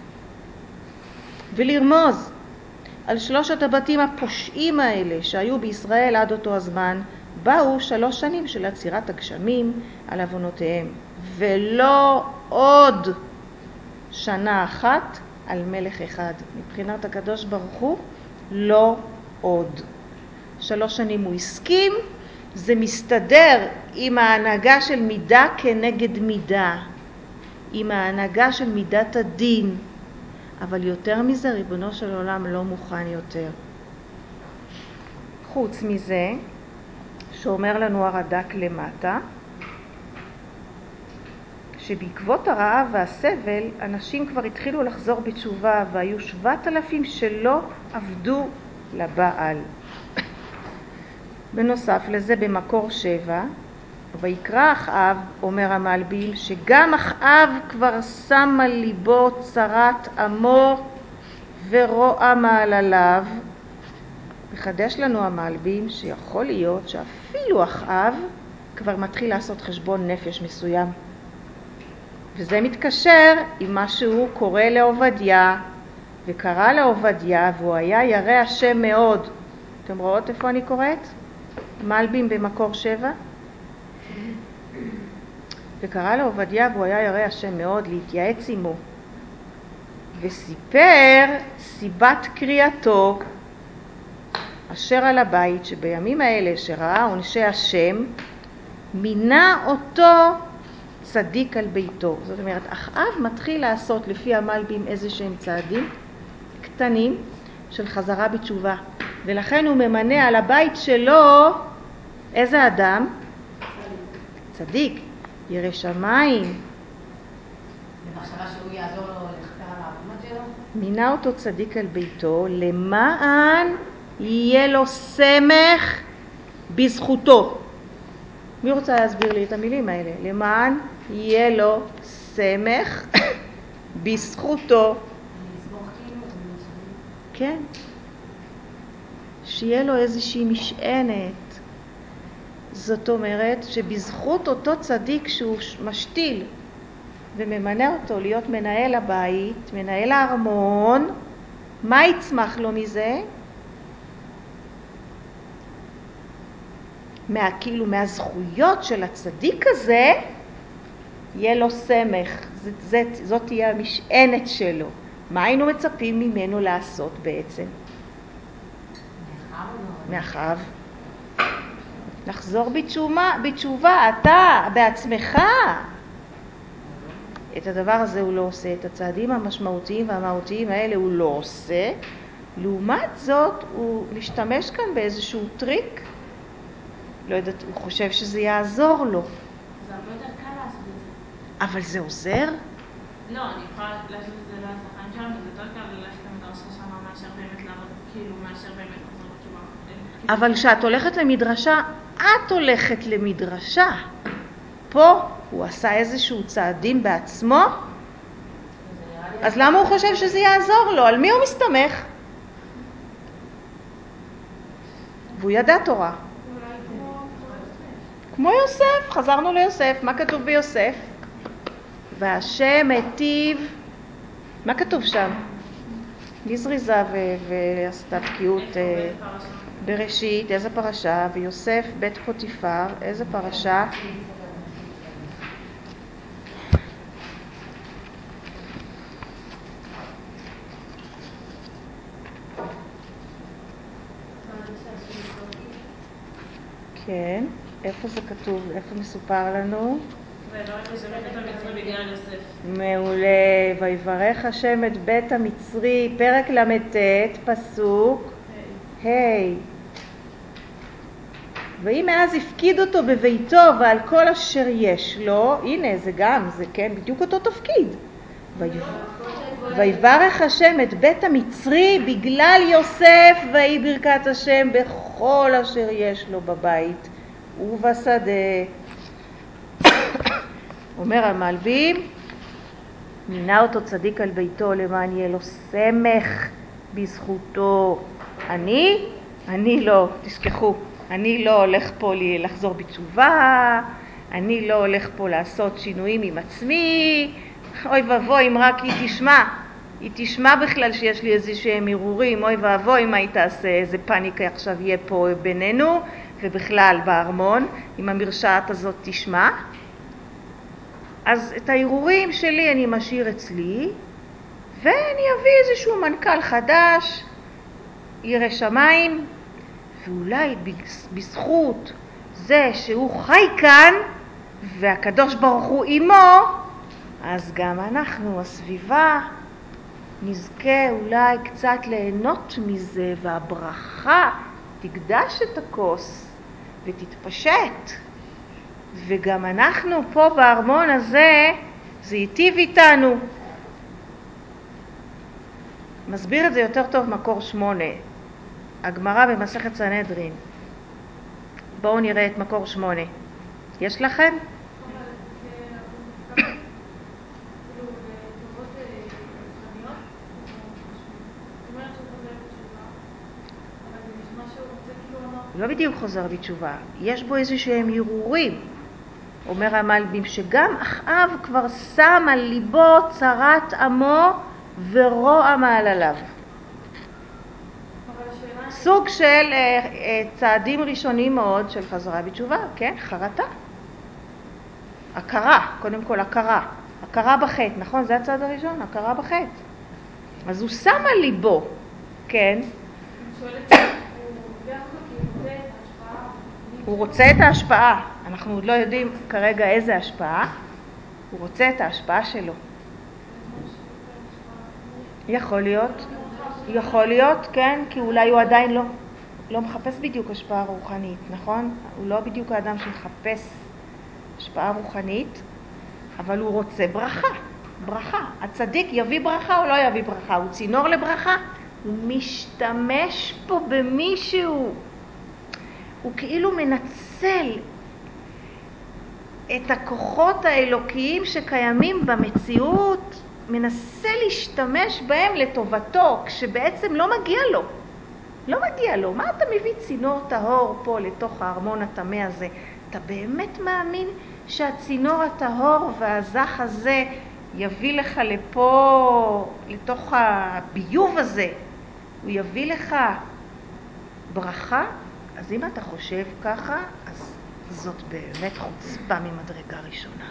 [SPEAKER 1] ולרמוז על 3 הבתים הפושעים האלה שהיו בישראל עד אותו הזמן, באו 3 שנים של עצירת הגשמים על עוונותיהם, ולא עוד 1 שנה על מלך אחד. מבחינת הקדוש ברוך הוא, לא עוד. 3 שנים הוא הסכים, זה מסתדר עם ההנהגה של מידה כנגד מידה, עם ההנהגה של מידת הדין, אבל יותר מזה ריבונו של עולם לא מוכן יותר. חוץ מזה, שאומר לנו הרד"ק למטה, שבעקבות הרעב והסבל אנשים כבר התחילו לחזור בתשובה, והיו 7,000 שלא עבדו לבעל. בנוסף לזה במקור 7, ויקרא אחאב, אומר המלבים, שגם אחאב כבר שם על ליבו צרת עמו ורוע מעלליו. מחדש לנו המלבים שיכול להיות שאפילו אחאב כבר מתחיל לעשות חשבון נפש מסוים. וזה מתקשר עם מה שהוא קורא לעובדיה, וקרא לעובדיה והוא היה ירא השם מאוד. אתם רואות איפה אני קוראת? מלבים במקור 7. וקרא לעובדיה והוא היה ירא השם מאוד להתייעץ עמו. וסיפר סיבת קריאתו אשר על הבית שבימים האלה שראה עונשי השם מינה אותו צדיק על ביתו. זאת אומרת, אחאב מתחיל לעשות לפי המלבים איזה שהם צעדים קטנים של חזרה בתשובה, ולכן הוא ממנה על הבית שלו איזה אדם? צדיק, ירא שמיים.
[SPEAKER 2] במחשבה שהוא יעזור לו לכפר על העוונות שלו?
[SPEAKER 1] מינה אותו צדיק על ביתו למען יהיה לו סמך בזכותו. מי רוצה להסביר לי את המילים האלה? למען יהיה לו סמך בזכותו. כן. שיהיה לו איזושהי משענת. זאת אומרת שבזכות אותו צדיק שהוא משתיל וממנה אותו להיות מנהל הבית, מנהל הארמון, מה יצמח לו מזה? כאילו מהזכויות של הצדיק הזה יהיה לו סמך. זאת תהיה המשענת שלו. מה היינו מצפים ממנו לעשות בעצם? מאחאב. לחזור בתשובה, אתה בעצמך. את הדבר הזה הוא לא עושה, את הצעדים המשמעותיים והמהותיים האלה הוא לא עושה. לעומת זאת הוא משתמש כאן באיזשהו טריק, לא יודעת, הוא חושב שזה יעזור לו.
[SPEAKER 3] זה הרבה יותר קל לעשות את זה.
[SPEAKER 1] אבל זה עוזר?
[SPEAKER 3] לא, אני יכולה לעשות את זה להצלחיים שלנו, וזה יותר קל ללכת למדרשה שמה מאשר באמת לעבוד, כאילו, מאשר באמת לחזור בתשובה.
[SPEAKER 1] אבל כשאת הולכת למדרשה, את הולכת למדרשה. פה הוא עשה איזשהו צעדים בעצמו, אז למה הוא חושב שזה יעזור לו? על מי הוא מסתמך? והוא ידע תורה. כמו יוסף, חזרנו ליוסף. מה כתוב ביוסף? והשם היטיב, מה כתוב שם? מי זריזה ועשתה בקיאות בראשית, איזה פרשה? ויוסף בית פוטיפר, איזה פרשה? כן, איפה זה כתוב? איפה מסופר לנו?
[SPEAKER 3] ויברך השם את בית המצרי בגלל יוסף.
[SPEAKER 1] מעולה. ויברך השם את בית המצרי, פרק ל"ט, פסוק ה'. ואם מאז הפקיד אותו בביתו ועל כל אשר יש לו, הנה זה גם, זה כן, בדיוק אותו תפקיד. ויברך השם את בית המצרי בגלל יוסף, ויהי ברכת השם בכל אשר יש לו בבית ובשדה. אומר המלבים, מינה אותו צדיק על ביתו למען יהיה לו סמך בזכותו. אני לא, תשכחו, אני לא הולך פה לחזור בתשובה, אני לא הולך פה לעשות שינויים עם עצמי, אוי ואבוי אם רק היא תשמע בכלל שיש לי איזה שהם ערעורים, אוי ואבוי מה היא תעשה, איזה פאניקה עכשיו יהיה פה בינינו ובכלל בארמון, אם המרשעת הזאת תשמע. אז את הערעורים שלי אני משאיר אצלי, ואני אביא איזשהו מנכ"ל חדש, ירא שמיים, ואולי בזכות זה שהוא חי כאן, והקדוש ברוך הוא עמו, אז גם אנחנו, הסביבה, נזכה אולי קצת ליהנות מזה, והברכה תקדש את הכוס ותתפשט. וגם אנחנו פה בארמון הזה, זה ייטיב איתנו. מסביר את זה יותר טוב מקור 8. הגמרא במסכת סנהדרין. בואו נראה את מקור 8. יש לכם? לא בדיוק חוזר בתשובה, יש בו איזה שהם הרהורים. אומר המלבים שגם אחאב כבר שם על ליבו צרת עמו ורוע מעלליו. סוג של צעדים ראשונים מאוד של חזרה בתשובה, כן? חרטה. הכרה, קודם כל הכרה. הכרה בחטא, נכון? זה הצעד הראשון, הכרה בחטא. אז הוא שם על ליבו, כן? הוא רוצה את ההשפעה. אנחנו עוד לא יודעים כרגע איזה השפעה. הוא רוצה את ההשפעה שלו. יכול להיות, כן, כי אולי הוא עדיין לא מחפש בדיוק השפעה רוחנית, נכון? הוא לא בדיוק האדם שמחפש השפעה רוחנית, אבל הוא רוצה ברכה. הצדיק יביא ברכה או לא יביא ברכה? הוא צינור לברכה? הוא משתמש פה במישהו. הוא כאילו מנצל את הכוחות האלוקיים שקיימים במציאות, מנסה להשתמש בהם לטובתו, כשבעצם לא מגיע לו. מה אתה מביא צינור טהור פה לתוך הארמון הטמא הזה? אתה באמת מאמין שהצינור הטהור והזך הזה יביא לך לפה, לתוך הביוב הזה, הוא יביא לך ברכה? אז אם אתה חושב ככה, אז זאת באמת חוצפה ממדרגה ראשונה.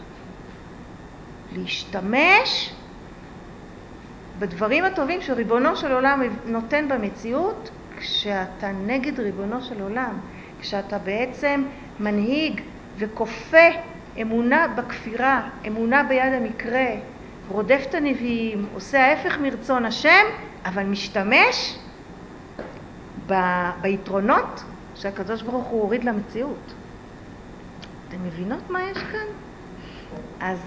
[SPEAKER 1] להשתמש בדברים הטובים שריבונו של עולם נותן במציאות, כשאתה נגד ריבונו של עולם, כשאתה בעצם מנהיג וכופה אמונה בכפירה, אמונה ביד המקרה, רודף את הנביאים, עושה ההפך מרצון השם, אבל משתמש ביתרונות שהקדוש ברוך הוא הוריד למציאות. אתם מבינות מה יש כאן? אז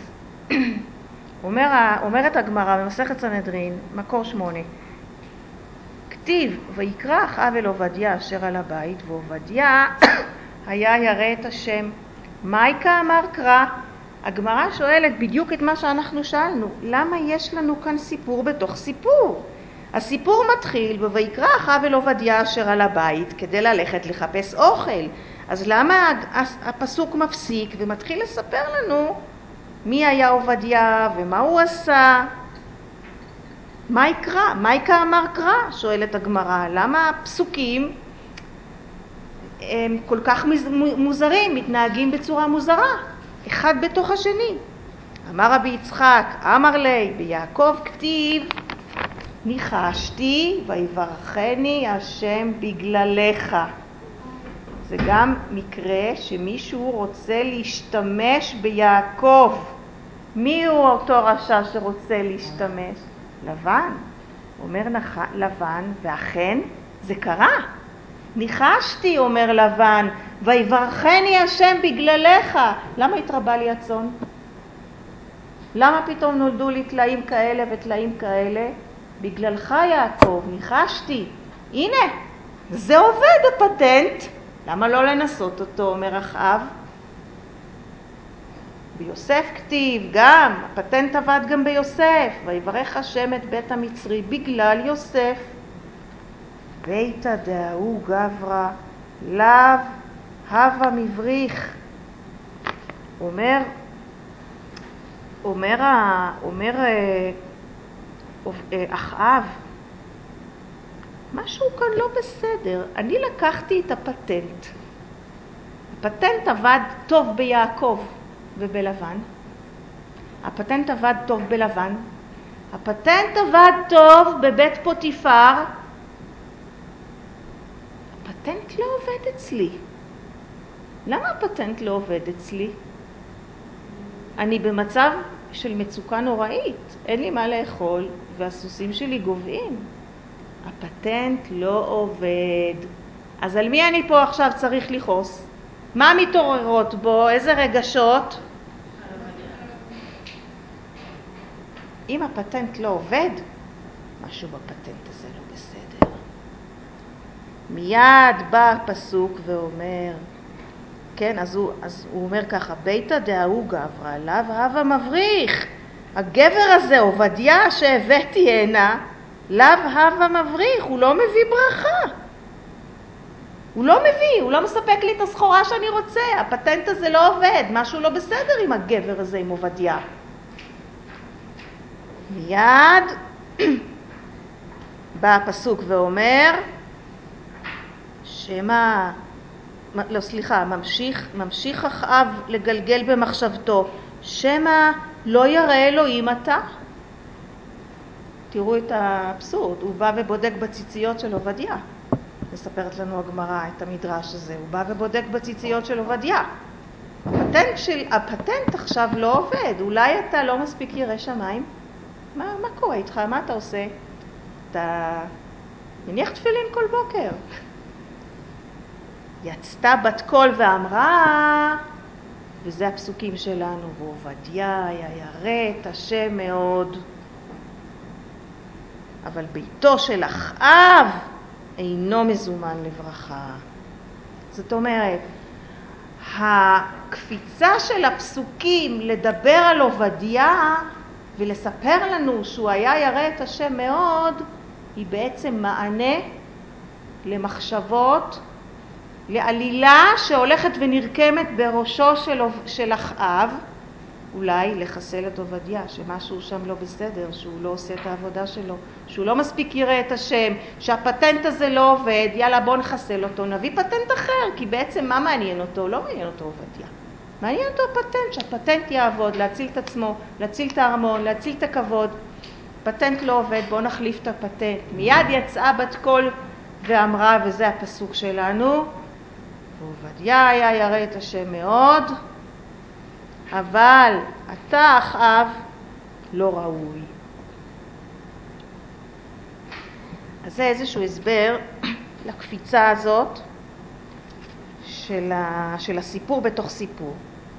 [SPEAKER 1] אומרת הגמרא במסכת סנהדרין, מקור 8, כתיב ויקרא אחאב אל עובדיה אשר על הבית, ועובדיה היה ירא את השם. מייקה אמר קרא. הגמרא שואלת בדיוק את מה שאנחנו שאלנו, למה יש לנו כאן סיפור בתוך סיפור? הסיפור מתחיל ויקרא אחאב אל עובדיה אשר על הבית כדי ללכת לחפש אוכל. אז למה הפסוק מפסיק ומתחיל לספר לנו מי היה עובדיה ומה הוא עשה? מה יקרא? מייקה אמר קרא, שואלת הגמרא. למה הפסוקים הם כל כך מוזרים, מתנהגים בצורה מוזרה, אחד בתוך השני? אמר רבי יצחק, אמר לי, ביעקב כתיב, ניחשתי ויברכני השם בגללך. זה גם מקרה שמישהו רוצה להשתמש ביעקב. מי הוא אותו רשע שרוצה להשתמש? לבן. אומר לבן, ואכן זה קרה. ניחשתי, אומר לבן, ויברכני השם בגללך. למה התרבה לי הצאן? למה פתאום נולדו לי תלאים כאלה ותלאים כאלה? בגללך יעקב, ניחשתי. הנה, זה עובד הפטנט. למה לא לנסות אותו, אומר אחאב? ביוסף כתיב, גם, הפטנט עבד גם ביוסף. ויברך השם את בית המצרי בגלל יוסף. ביתא דההוא גברא, לאו הווה מבריך. אומר אחאב, משהו כאן לא בסדר. אני לקחתי את הפטנט. הפטנט עבד טוב ביעקב ובלבן. הפטנט עבד טוב בלבן. הפטנט עבד טוב בבית פוטיפר. הפטנט לא עובד אצלי. למה הפטנט לא עובד אצלי? אני במצב של מצוקה נוראית. אין לי מה לאכול והסוסים שלי גובעים. הפטנט לא עובד. אז על מי אני פה עכשיו צריך לכעוס? מה מתעוררות בו? איזה רגשות? אם הפטנט לא עובד, משהו בפטנט הזה לא בסדר. מיד בא הפסוק ואומר, כן, אז הוא אומר ככה, ביתא דההוא גברא, לאו הווה מבריך. הגבר הזה, עובדיה שהבאתי הנה, לאו הווה מבריך, הוא לא מביא ברכה. הוא לא מספק לי את הסחורה שאני רוצה. הפטנט הזה לא עובד, משהו לא בסדר עם הגבר הזה, עם עובדיה. מיד בא הפסוק ואומר, ממשיך אחאב לגלגל במחשבתו, שמא לא יראה אלוהים אתה. תראו את האבסורד, הוא בא ובודק בציציות של עובדיה. מספרת לנו הגמרא את המדרש הזה, הוא בא ובודק בציציות של עובדיה. הפטנט עכשיו לא עובד, אולי אתה לא מספיק ירא שמיים? מה קורה איתך? מה אתה עושה? אתה מניח תפילין כל בוקר. יצתה בת קול ואמרה, וזה הפסוקים שלנו, ועובדיה היה ירא את השם מאוד. אבל ביתו של אחאב אינו מזומן לברכה. זאת אומרת, הקפיצה של הפסוקים לדבר על עובדיה ולספר לנו שהוא היה ירא את השם מאוד, היא בעצם מענה למחשבות, לעלילה שהולכת ונרקמת בראשו של אחאב, אולי לחסל את עובדיה, שמשהו שם לא בסדר, שהוא לא עושה את העבודה שלו, שהוא לא מספיק ירא את השם, שהפטנט הזה לא עובד, יאללה בוא נחסל אותו, נביא פטנט אחר, כי בעצם מה מעניין אותו? לא מעניין אותו עובדיה. מעניין אותו הפטנט, שהפטנט יעבוד, להציל את עצמו, להציל את הארמון, להציל את הכבוד. פטנט לא עובד, בוא נחליף את הפטנט. מיד יצאה בת קול ואמרה, וזה הפסוק שלנו, ועובדיה היה ירא את השם מאוד, אבל אתה אחאב לא ראוי. אז זה איזשהו הסבר לקפיצה הזאת של הסיפור בתוך סיפור.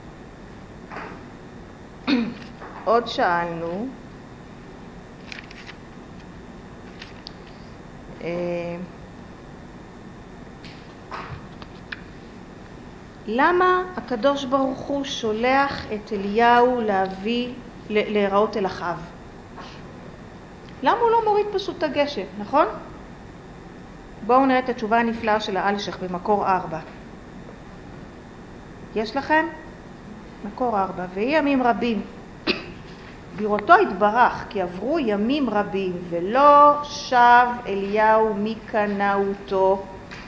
[SPEAKER 1] עוד שאלנו, למה הקדוש ברוך הוא שולח את אליהו להיראות אל אחאב? למה הוא לא מוריד פשוט את הגשם, נכון? בואו נראה את התשובה הנפלאה של האלשך במקור 4. יש לכם? מקור 4. ויהי ימים רבים. בראותו התברך, כי עברו ימים רבים, ולא שב אליהו מקנאותו,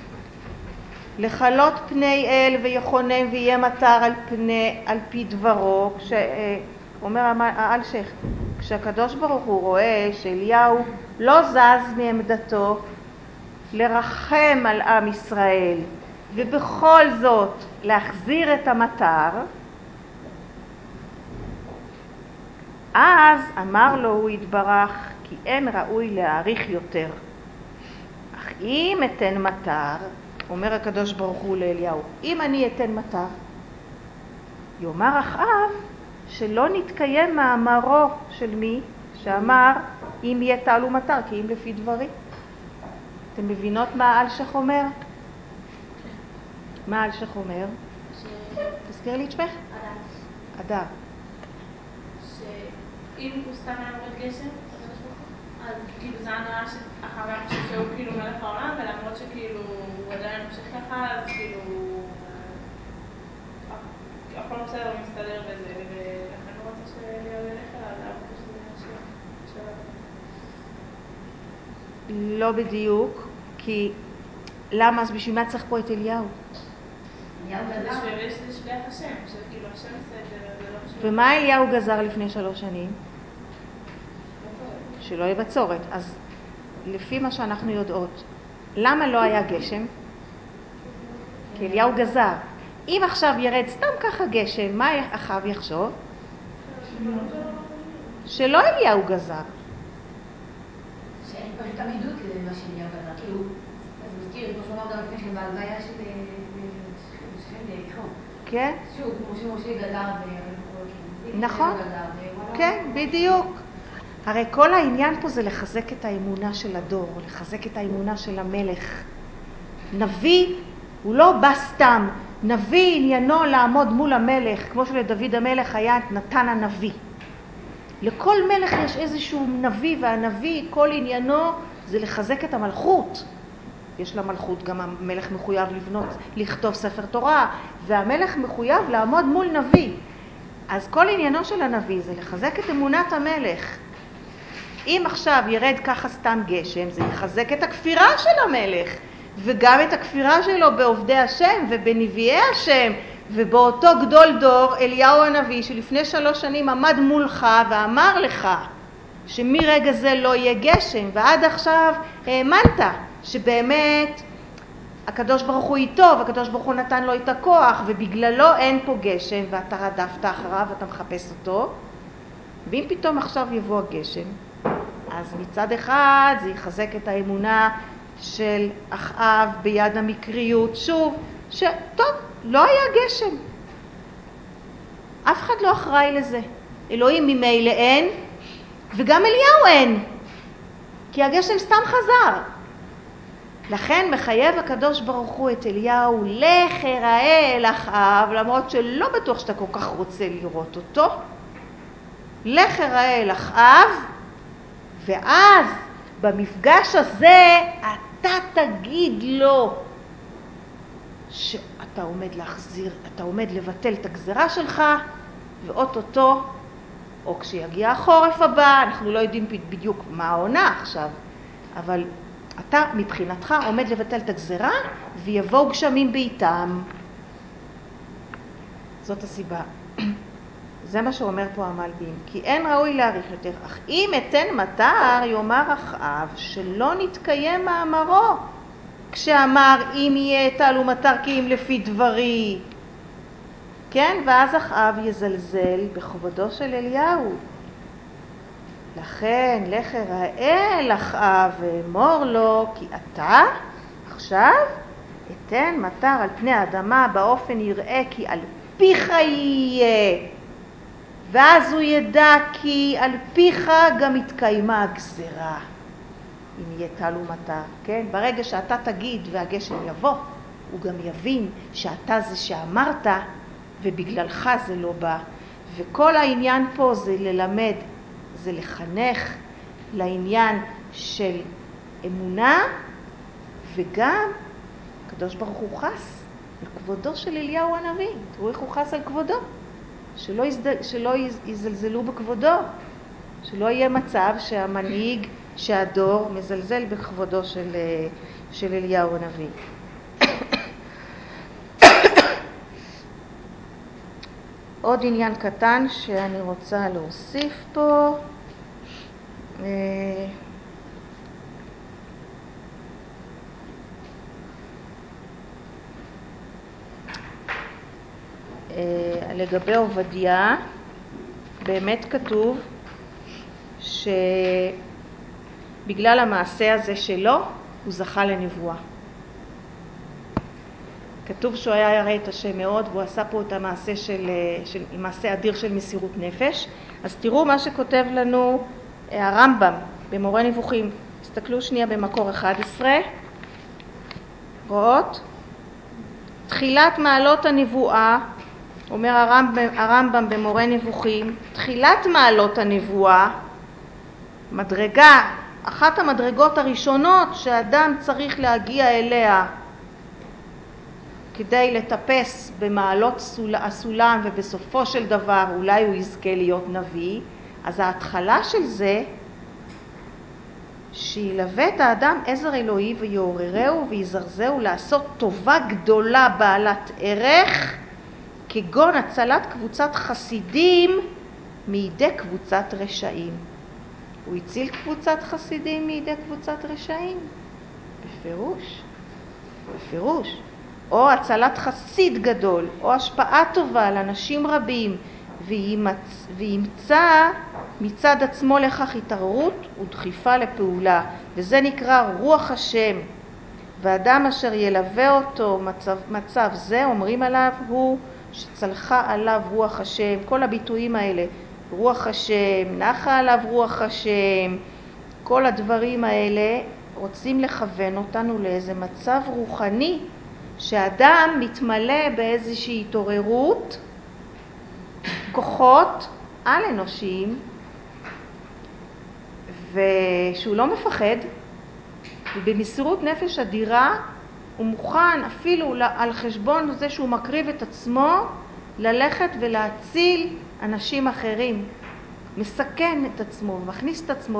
[SPEAKER 1] לחלות פני אל ויחונן ויהיה מטר על פי דברו. אומר האלשך, כשהקדוש ברוך הוא רואה שאליהו לא זז מעמדתו לרחם על עם ישראל, ובכל זאת להחזיר את המטר, אז אמר לו הוא יתברך, כי אין ראוי להאריך יותר. אך אם אתן מטר, אומר הקדוש ברוך הוא לאליהו, אם אני אתן מטר, יאמר אחאב שלא נתקיים מאמרו של מי שאמר אם יהיה טל ומטר, כי אם לפי דברי. אתם מבינות מה האלשך אומר? מה האלשך אומר? תזכיר לי את שמך? אדר.
[SPEAKER 3] שאם הוא סתם היה מורד גשם, אז כאילו זה הנראה שאחר היה חושב שהוא כאילו מלך העולם, ולמרות שכאילו הוא עדיין ממשיך ככה, אז כאילו הכל בסדר, הוא מסתדר בזה, ולכן הוא רוצה שאליהו ילך אליו, זה רוצה שזה יהיה
[SPEAKER 1] לא בדיוק, כי למה? אז בשביל מה צריך פה את אליהו?
[SPEAKER 3] יש לשליח השם, שכאילו השם עושה את זה, וזה לא בשביל...
[SPEAKER 1] ומה אליהו גזר לפני 3 שנים? שלא יהיה בצורת. אז לפי מה שאנחנו יודעות, למה לא היה גשם? כי אליהו גזר. אם עכשיו ירד סתם ככה גשם, מה אחאב יחשוב? שלא אליהו גזר.
[SPEAKER 2] שאין פשוט עמידות למה שאליהו גזר. כאילו, זה מזכיר, כמו שאומר גם לפני שבהלוויה של שכם יריחו.
[SPEAKER 1] כן?
[SPEAKER 2] שוב, כמו שמשה גזר
[SPEAKER 1] נכון. כן, בדיוק. הרי כל העניין פה זה לחזק את האמונה של הדור, לחזק את האמונה של המלך. נביא הוא לא בא סתם. נביא עניינו לעמוד מול המלך, כמו שלדוד המלך היה את נתן הנביא. לכל מלך יש איזשהו נביא, והנביא כל עניינו זה לחזק את המלכות. יש לה מלכות, גם המלך מחויב לכתוב ספר תורה, והמלך מחויב לעמוד מול נביא. אז כל עניינו של הנביא זה לחזק את אמונת המלך. אם עכשיו ירד ככה סתם גשם, זה יחזק את הכפירה של המלך, וגם את הכפירה שלו בעובדי השם ובנביאי השם, ובאותו גדול דור אליהו הנביא שלפני 3 שנים עמד מולך ואמר לך שמרגע זה לא יהיה גשם, ועד עכשיו האמנת שבאמת הקדוש ברוך הוא איתו, והקדוש ברוך הוא נתן לו את הכוח, ובגללו אין פה גשם, ואתה רדפת אחריו ואתה מחפש אותו. ואם פתאום עכשיו יבוא הגשם, אז מצד אחד זה יחזק את האמונה של אחאב ביד המקריות, שוב, שטוב, לא היה גשם. אף אחד לא אחראי לזה. אלוהים ממילא אין, וגם אליהו אין, כי הגשם סתם חזר. לכן מחייב הקדוש ברוך הוא את אליהו, לך הראה אל אחאב, למרות שלא בטוח שאתה כל כך רוצה לראות אותו. לך הראה אל אחאב, ואז במפגש הזה אתה תגיד לו שאתה עומד לבטל את הגזרה שלך, ואוטוטו, או כשיגיע החורף הבא, אנחנו לא יודעים בדיוק מה העונה עכשיו, אבל אתה מבחינתך עומד לבטל את הגזרה, ויבואו גשמים בעיתם. זאת הסיבה. זה מה שאומר פה המלבים, כי אין ראוי להאריך יותר, אך אם אתן מטר יאמר אחאב שלא נתקיים מאמרו, כשאמר אם יהיה טל ומטר כי אם לפי דברי. כן, ואז אחאב יזלזל בכבודו של אליהו. לכן לך הראה אל אחאב ואמור לו, כי אתה עכשיו אתן מטר על פני האדמה באופן יראה כי על פיך יהיה, ואז הוא ידע כי על פיך גם התקיימה הגזרה, אם יהיה טל ומטר. כן, ברגע שאתה תגיד והגשם יבוא, הוא גם יבין שאתה זה שאמרת ובגללך זה לא בא. וכל העניין פה זה ללמד, זה לחנך לעניין של אמונה, וגם הקדוש ברוך הוא חס על כבודו של אליהו הנביא. תראו איך הוא חס על כבודו, שלא יזלזלו בכבודו, שלא יהיה מצב שהמנהיג, שהדור מזלזל בכבודו של אליהו הנביא. עוד עניין קטן שאני רוצה להוסיף פה, לגבי עובדיה, באמת כתוב שבגלל המעשה הזה שלו הוא זכה לנבואה. כתוב שהוא היה ירא את השם מאוד, והוא עשה פה את המעשה מעשה אדיר של מסירות נפש. אז תראו מה שכותב לנו הרמב"ם במורה נבוכים. תסתכלו שנייה במקור 11. רואות? תחילת מעלות הנבואה, אומר הרמב"ם במורה נבוכים, תחילת מעלות הנבואה, מדרגה, אחת המדרגות הראשונות שאדם צריך להגיע אליה כדי לטפס במעלות הסולם, ובסופו של דבר אולי הוא יזכה להיות נביא. אז ההתחלה של זה שילווה את האדם עזר אלוהי ויעוררהו ויזרזהו לעשות טובה גדולה בעלת ערך, כגון הצלת קבוצת חסידים מידי קבוצת רשעים. הוא הציל קבוצת חסידים מידי קבוצת רשעים? בפירוש. או הצלת חסיד גדול, או השפעה טובה על אנשים רבים, וימצא מצד עצמו לכך התעוררות ודחיפה לפעולה, וזה נקרא רוח השם. ואדם אשר ילווה אותו מצב זה, אומרים עליו הוא שצלחה עליו רוח השם. כל הביטויים האלה, רוח השם, נחה עליו רוח השם, כל הדברים האלה רוצים לכוון אותנו לאיזה מצב רוחני שאדם מתמלא באיזושהי התעוררות, כוחות על אנושיים, ושהוא לא מפחד, ובמסירות נפש אדירה הוא מוכן אפילו על חשבון זה שהוא מקריב את עצמו ללכת ולהציל אנשים אחרים, מסכן את עצמו, מכניס את עצמו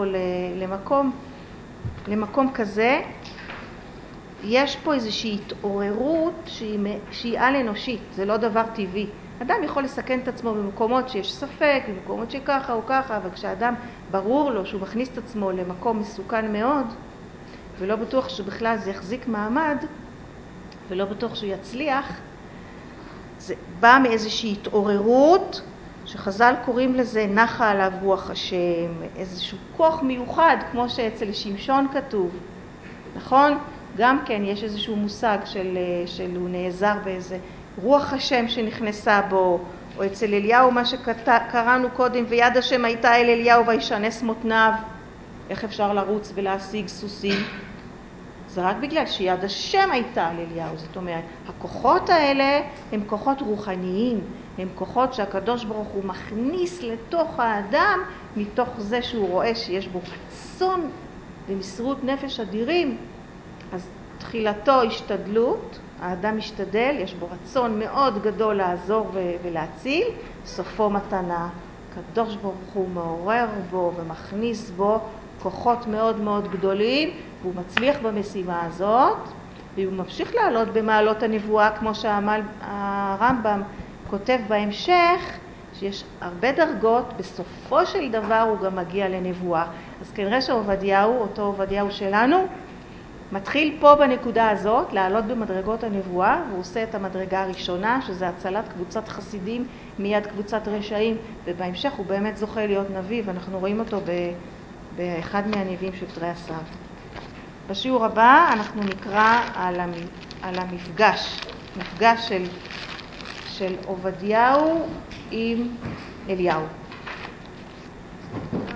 [SPEAKER 1] למקום כזה. יש פה איזושהי התעוררות שהיא על אנושית, זה לא דבר טבעי. אדם יכול לסכן את עצמו במקומות שיש ספק, במקומות שככה או ככה, אבל כשאדם ברור לו שהוא מכניס את עצמו למקום מסוכן מאוד, ולא בטוח שבכלל זה יחזיק מעמד, ולא בטוח שהוא יצליח, זה בא מאיזושהי התעוררות, שחז"ל קוראים לזה נחה עליו רוח השם, איזשהו כוח מיוחד, כמו שאצל שמשון כתוב, נכון? גם כן יש איזשהו מושג של הוא נעזר באיזה רוח השם שנכנסה בו, או אצל אליהו מה שקראנו קודם, ויד השם הייתה אל אליהו וישנס מותניו. איך אפשר לרוץ ולהשיג סוסים? זה רק בגלל שיד השם הייתה על אליהו. זאת אומרת, הכוחות האלה הם כוחות רוחניים, הם כוחות שהקדוש ברוך הוא מכניס לתוך האדם, מתוך זה שהוא רואה שיש בו רצון ומסירות נפש אדירים. אז תחילתו השתדלות, האדם משתדל, יש בו רצון מאוד גדול לעזור ולהציל, סופו מתנה. הקדוש ברוך הוא מעורר בו ומכניס בו כוחות מאוד מאוד גדולים, והוא מצליח במשימה הזאת, והוא ממשיך לעלות במעלות הנבואה, כמו שהרמב"ם כותב בהמשך, שיש הרבה דרגות, בסופו של דבר הוא גם מגיע לנבואה. אז כנראה שעובדיהו, אותו עובדיהו שלנו, מתחיל פה בנקודה הזאת, לעלות במדרגות הנבואה, והוא עושה את המדרגה הראשונה, שזה הצלת קבוצת חסידים מיד קבוצת רשעים, ובהמשך הוא באמת זוכה להיות נביא, ואנחנו רואים אותו באחד מהנביאים של תרי עשר. בשיעור הבא אנחנו נקרא על המפגש של עובדיהו עם אליהו.